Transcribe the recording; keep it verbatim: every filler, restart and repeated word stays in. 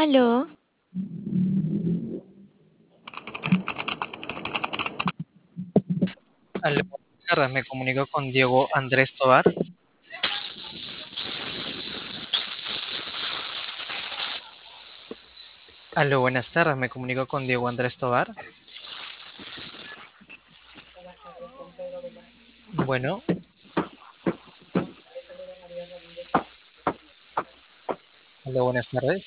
Aló, Aló, buenas tardes, me comunico con Diego Andrés Tobar. Aló, buenas tardes, me comunico con Diego Andrés Tobar. Bueno, aló, buenas tardes.